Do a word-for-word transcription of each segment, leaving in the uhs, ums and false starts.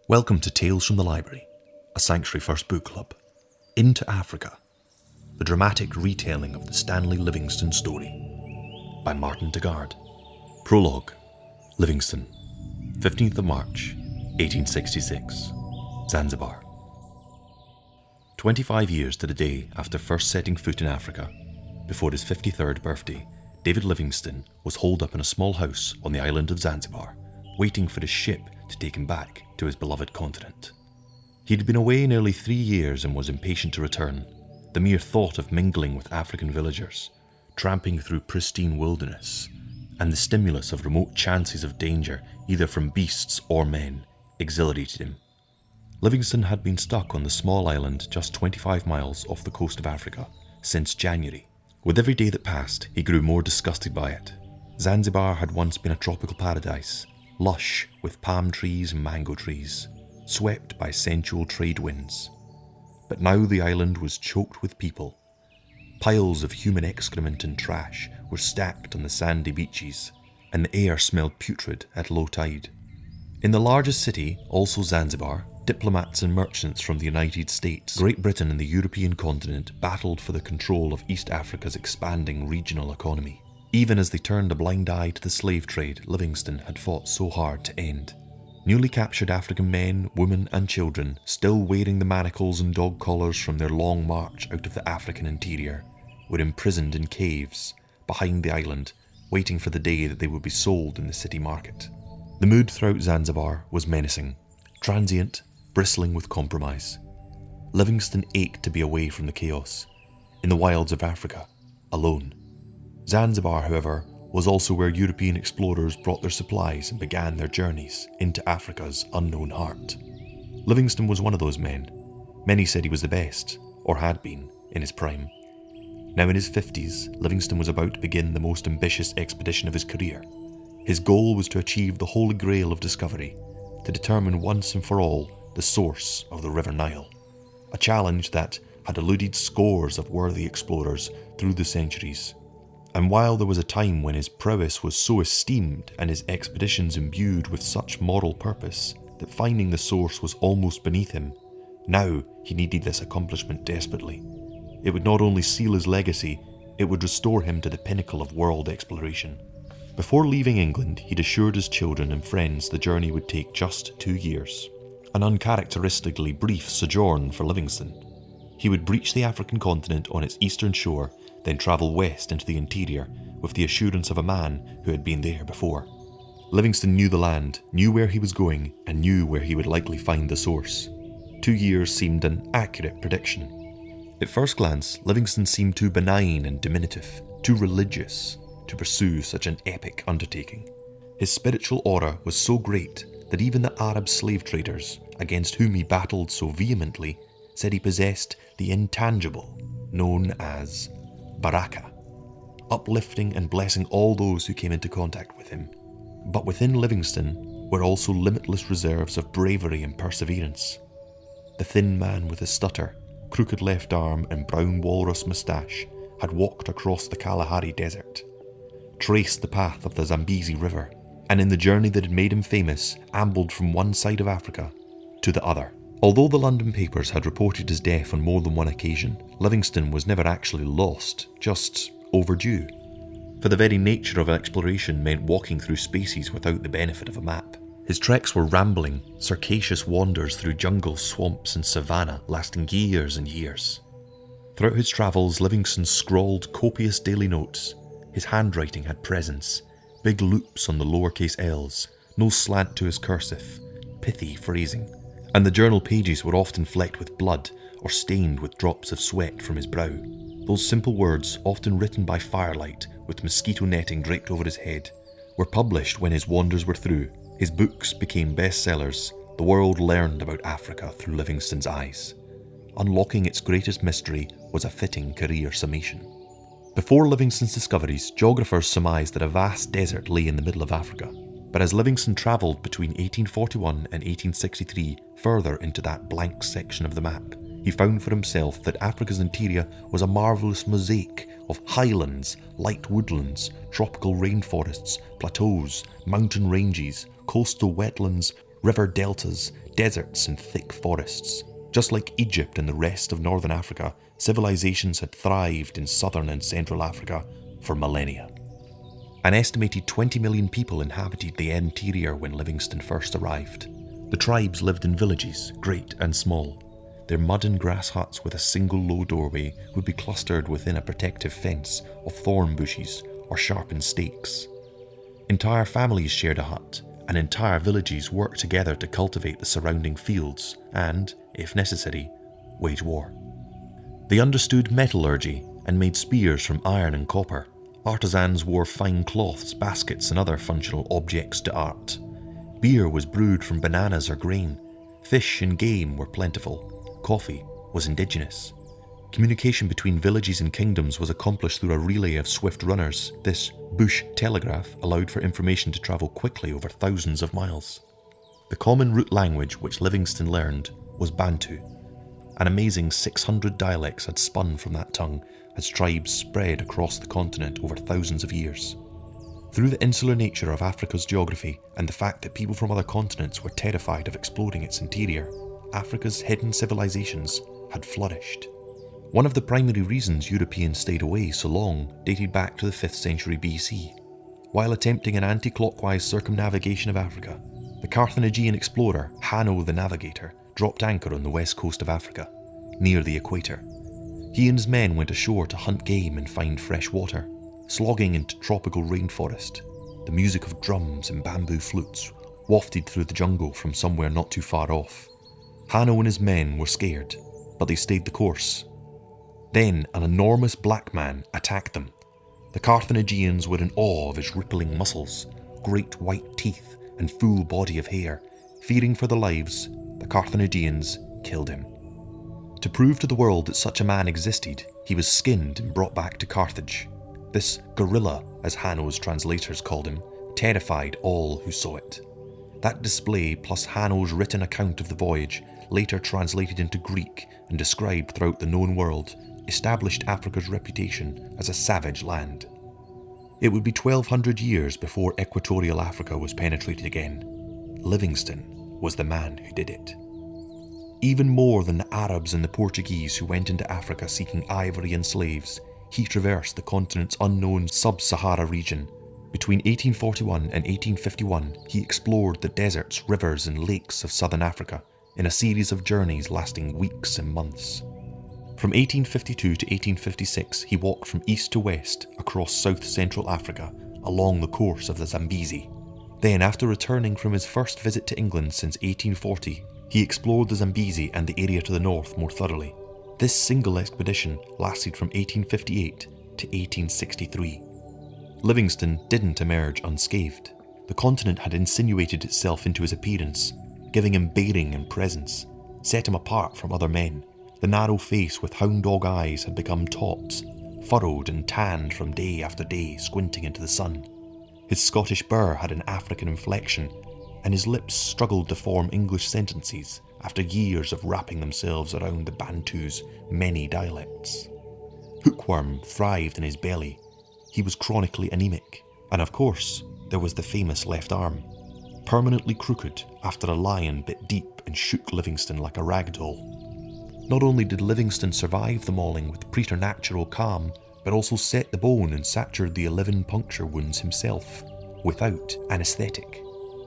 Welcome to Tales from the Library, a Sanctuary First book club. Into Africa, the dramatic retelling of the Stanley Livingstone story, by Martin Dugard. Prologue, Livingstone, fifteenth of March, eighteen sixty-six, Zanzibar. Twenty-five years to the day after first setting foot in Africa, before his fifty-third birthday, David Livingstone was holed up in a small house on the island of Zanzibar, waiting for his ship to take him back to his beloved continent. He'd been away nearly three years and was impatient to return. The mere thought of mingling with African villagers, tramping through pristine wilderness, and the stimulus of remote chances of danger, either from beasts or men, exhilarated him. Livingstone had been stuck on the small island just twenty-five miles off the coast of Africa since January. With every day that passed, he grew more disgusted by it. Zanzibar had once been a tropical paradise, lush with palm trees and mango trees, swept by sensual trade winds. But now the island was choked with people. Piles of human excrement and trash were stacked on the sandy beaches, and the air smelled putrid at low tide. In the largest city, also Zanzibar, diplomats and merchants from the United States, Great Britain and the European continent battled for the control of East Africa's expanding regional economy. Even as they turned a blind eye to the slave trade Livingstone had fought so hard to end. Newly captured African men, women and children, still wearing the manacles and dog collars from their long march out of the African interior, were imprisoned in caves behind the island, waiting for the day that they would be sold in the city market. The mood throughout Zanzibar was menacing, transient, bristling with compromise. Livingstone ached to be away from the chaos, in the wilds of Africa, alone. Zanzibar, however, was also where European explorers brought their supplies and began their journeys into Africa's unknown heart. Livingstone was one of those men. Many said he was the best, or had been, in his prime. Now in his fifties, Livingstone was about to begin the most ambitious expedition of his career. His goal was to achieve the holy grail of discovery, to determine once and for all the source of the River Nile, a challenge that had eluded scores of worthy explorers through the centuries. And while there was a time when his prowess was so esteemed and his expeditions imbued with such moral purpose that finding the source was almost beneath him, now he needed this accomplishment desperately. It would not only seal his legacy, it would restore him to the pinnacle of world exploration. Before leaving England, he'd assured his children and friends the journey would take just two years, an uncharacteristically brief sojourn for Livingstone. He would breach the African continent on its eastern shore, then travel west into the interior with the assurance of a man who had been there before. Livingstone knew the land, knew where he was going, and knew where he would likely find the source. Two years seemed an accurate prediction. At first glance, Livingstone seemed too benign and diminutive, too religious, to pursue such an epic undertaking. His spiritual aura was so great that even the Arab slave traders, against whom he battled so vehemently, said he possessed the intangible, known as Baraka, uplifting and blessing all those who came into contact with him. But within Livingstone were also limitless reserves of bravery and perseverance. The thin man with a stutter, crooked left arm and brown walrus moustache had walked across the Kalahari Desert, traced the path of the Zambezi River, and in the journey that had made him famous, ambled from one side of Africa to the other. Although the London papers had reported his death on more than one occasion, Livingstone was never actually lost, just overdue. For the very nature of exploration meant walking through spaces without the benefit of a map. His treks were rambling, circassious wanders through jungles, swamps and savanna lasting years and years. Throughout his travels, Livingstone scrawled copious daily notes. His handwriting had presence, big loops on the lowercase l's, no slant to his cursive, pithy phrasing. And the journal pages were often flecked with blood or stained with drops of sweat from his brow. Those simple words, often written by firelight with mosquito netting draped over his head, were published when his wanders were through. His books became bestsellers. The world learned about Africa through Livingstone's eyes. Unlocking its greatest mystery was a fitting career summation. Before Livingstone's discoveries, geographers surmised that a vast desert lay in the middle of Africa. But as Livingstone travelled between eighteen forty-one and eighteen sixty-three further into that blank section of the map, he found for himself that Africa's interior was a marvellous mosaic of highlands, light woodlands, tropical rainforests, plateaus, mountain ranges, coastal wetlands, river deltas, deserts and thick forests. Just like Egypt and the rest of northern Africa, civilizations had thrived in southern and central Africa for millennia. An estimated twenty million people inhabited the interior when Livingstone first arrived. The tribes lived in villages, great and small. Their mud and grass huts with a single low doorway would be clustered within a protective fence of thorn bushes or sharpened stakes. Entire families shared a hut, and entire villages worked together to cultivate the surrounding fields and, if necessary, wage war. They understood metallurgy and made spears from iron and copper. Artisans wore fine cloths, baskets, and other functional objects to art. Beer was brewed from bananas or grain. Fish and game were plentiful. Coffee was indigenous. Communication between villages and kingdoms was accomplished through a relay of swift runners. This bush telegraph allowed for information to travel quickly over thousands of miles. The common root language which Livingstone learned was Bantu. An amazing six hundred dialects had spun from that tongue as tribes spread across the continent over thousands of years. Through the insular nature of Africa's geography and the fact that people from other continents were terrified of exploring its interior, Africa's hidden civilizations had flourished. One of the primary reasons Europeans stayed away so long dated back to the fifth century B C. While attempting an anti-clockwise circumnavigation of Africa, the Carthaginian explorer Hanno the Navigator dropped anchor on the west coast of Africa, near the equator. He and his men went ashore to hunt game and find fresh water, slogging into tropical rainforest. The music of drums and bamboo flutes wafted through the jungle from somewhere not too far off. Hanno and his men were scared, but they stayed the course. Then an enormous black man attacked them. The Carthaginians were in awe of his rippling muscles, great white teeth, and full body of hair. Fearing for their lives, the Carthaginians killed him. To prove to the world that such a man existed, he was skinned and brought back to Carthage. This gorilla, as Hanno's translators called him, terrified all who saw it. That display, plus Hanno's written account of the voyage, later translated into Greek and described throughout the known world, established Africa's reputation as a savage land. It would be twelve hundred years before equatorial Africa was penetrated again. Livingstone was the man who did it. Even more than the Arabs and the Portuguese who went into Africa seeking ivory and slaves, he traversed the continent's unknown sub-Sahara region. Between eighteen forty-one and eighteen fifty-one, he explored the deserts, rivers, and lakes of southern Africa in a series of journeys lasting weeks and months. From eighteen fifty-two to eighteen fifty-six, he walked from east to west across south-central Africa along the course of the Zambezi. Then, after returning from his first visit to England since eighteen forty, he explored the Zambezi and the area to the north more thoroughly. This single expedition lasted from eighteen fifty-eight to eighteen sixty-three. Livingstone didn't emerge unscathed. The continent had insinuated itself into his appearance, giving him bearing and presence, set him apart from other men. The narrow face with hound dog eyes had become taut, furrowed and tanned from day after day squinting into the sun. His Scottish burr had an African inflection, and his lips struggled to form English sentences after years of wrapping themselves around the Bantu's many dialects. Hookworm thrived in his belly. He was chronically anemic, and of course, there was the famous left arm, permanently crooked after a lion bit deep and shook Livingstone like a rag doll. Not only did Livingstone survive the mauling with preternatural calm, but also set the bone and sutured the eleven puncture wounds himself, without anaesthetic.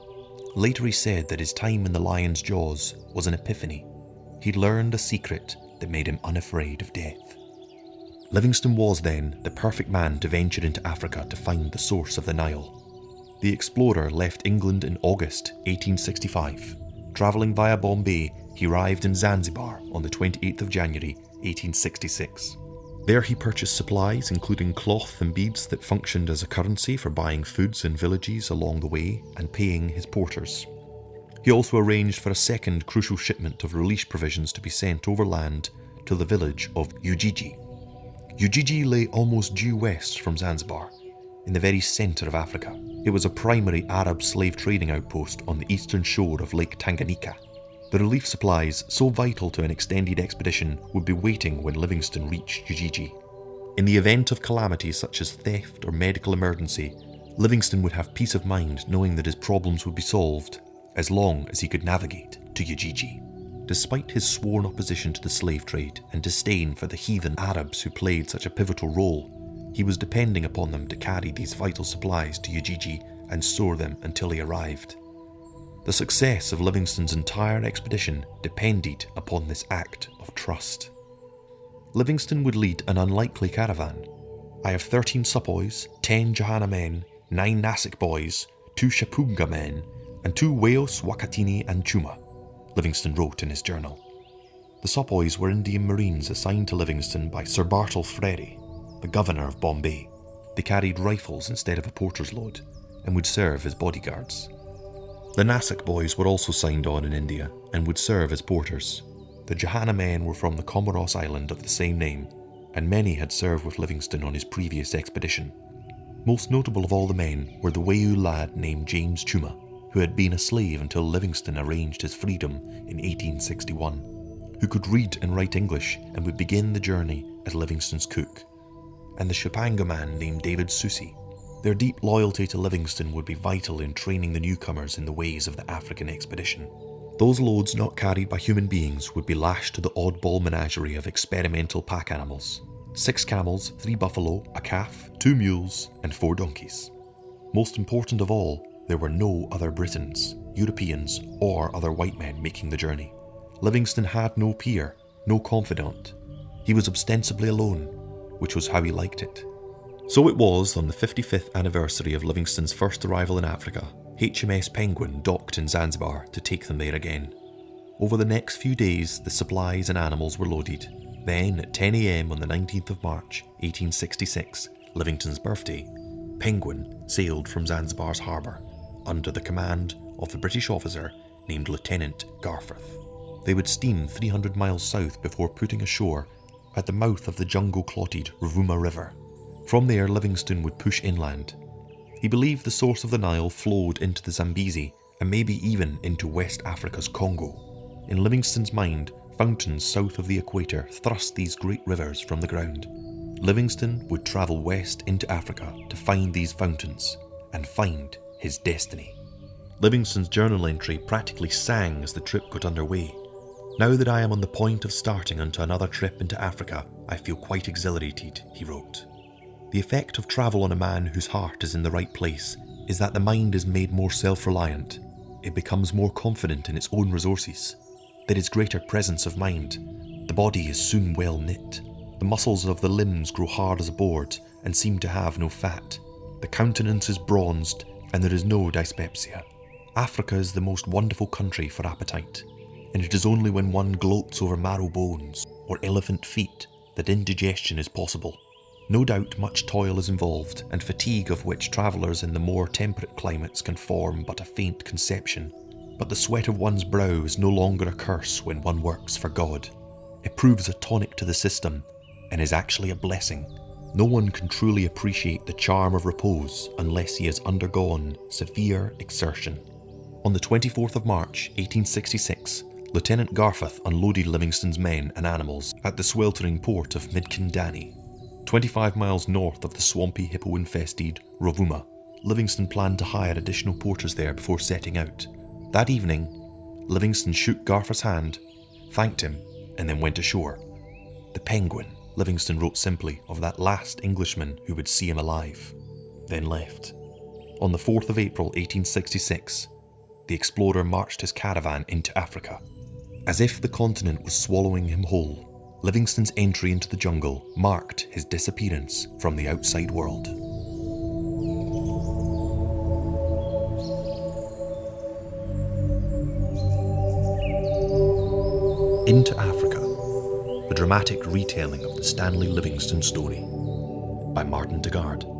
Later he said that his time in the lion's jaws was an epiphany. He'd learned a secret that made him unafraid of death. Livingstone was then the perfect man to venture into Africa to find the source of the Nile. The explorer left England in August eighteen sixty-five. Travelling via Bombay, he arrived in Zanzibar on the twenty-eighth of January eighteen sixty-six. There he purchased supplies including cloth and beads that functioned as a currency for buying foods in villages along the way and paying his porters. He also arranged for a second crucial shipment of relief provisions to be sent overland to the village of Ujiji. Ujiji lay almost due west from Zanzibar, in the very centre of Africa. It was a primary Arab slave trading outpost on the eastern shore of Lake Tanganyika. The relief supplies, so vital to an extended expedition, would be waiting when Livingstone reached Ujiji. In the event of calamity such as theft or medical emergency, Livingstone would have peace of mind knowing that his problems would be solved as long as he could navigate to Ujiji. Despite his sworn opposition to the slave trade and disdain for the heathen Arabs who played such a pivotal role, he was depending upon them to carry these vital supplies to Ujiji and store them until he arrived. The success of Livingstone's entire expedition depended upon this act of trust. Livingstone would lead an unlikely caravan. "I have thirteen Sepoys, ten Johanna men, nine Nassik boys, two Shapunga men, and two Weos, Wakatini and Chuma," Livingstone wrote in his journal. The Sepoys were Indian Marines assigned to Livingstone by Sir Bartle Frere, the governor of Bombay. They carried rifles instead of a porter's load and would serve as bodyguards. The Nassik boys were also signed on in India and would serve as porters. The Johanna men were from the Comoros island of the same name, and many had served with Livingstone on his previous expedition. Most notable of all the men were the Weu lad named James Chuma, who had been a slave until Livingstone arranged his freedom in eighteen sixty-one, who could read and write English and would begin the journey as Livingstone's cook, and the Shupanga man named David Susi. Their deep loyalty to Livingstone would be vital in training the newcomers in the ways of the African expedition. Those loads not carried by human beings would be lashed to the oddball menagerie of experimental pack animals: six camels, three buffalo, a calf, two mules, and four donkeys. Most important of all, there were no other Britons, Europeans, or other white men making the journey. Livingstone had no peer, no confidant. He was ostensibly alone, which was how he liked it. So it was on the fifty-fifth anniversary of Livingstone's first arrival in Africa, H M S Penguin docked in Zanzibar to take them there again. Over the next few days, the supplies and animals were loaded. Then, at ten a m on the nineteenth of March, eighteen sixty-six, Livingstone's birthday, Penguin sailed from Zanzibar's harbour, under the command of the British officer named Lieutenant Garforth. They would steam three hundred miles south before putting ashore at the mouth of the jungle-clotted Rovuma River. From there, Livingstone would push inland. He believed the source of the Nile flowed into the Zambezi and maybe even into West Africa's Congo. In Livingstone's mind, fountains south of the equator thrust these great rivers from the ground. Livingstone would travel west into Africa to find these fountains and find his destiny. Livingstone's journal entry practically sang as the trip got underway. "Now that I am on the point of starting onto another trip into Africa, I feel quite exhilarated," he wrote. The effect of travel on a man whose heart is in the right place is that the mind is made more self-reliant. It becomes more confident in its own resources. There is greater presence of mind. The body is soon well knit. The muscles of the limbs grow hard as a board and seem to have no fat. The countenance is bronzed and there is no dyspepsia. Africa is the most wonderful country for appetite, and it is only when one gloats over marrow bones or elephant feet that indigestion is possible. No doubt much toil is involved, and fatigue of which travellers in the more temperate climates can form but a faint conception. But the sweat of one's brow is no longer a curse when one works for God. It proves a tonic to the system, and is actually a blessing. No one can truly appreciate the charm of repose unless he has undergone severe exertion. On the twenty-fourth of March, eighteen sixty-six, Lieutenant Garforth unloaded Livingstone's men and animals at the sweltering port of Midkindani, twenty-five miles north of the swampy, hippo-infested Rovuma. Livingstone planned to hire additional porters there before setting out. That evening, Livingstone shook Garforth's hand, thanked him, and then went ashore. The Penguin, Livingstone wrote simply of that last Englishman who would see him alive, then left. On the fourth of April eighteen sixty-six, the explorer marched his caravan into Africa. As if the continent was swallowing him whole, Livingstone's entry into the jungle marked his disappearance from the outside world. Into Africa, a dramatic retelling of the Stanley Livingstone story by Martin Dugard.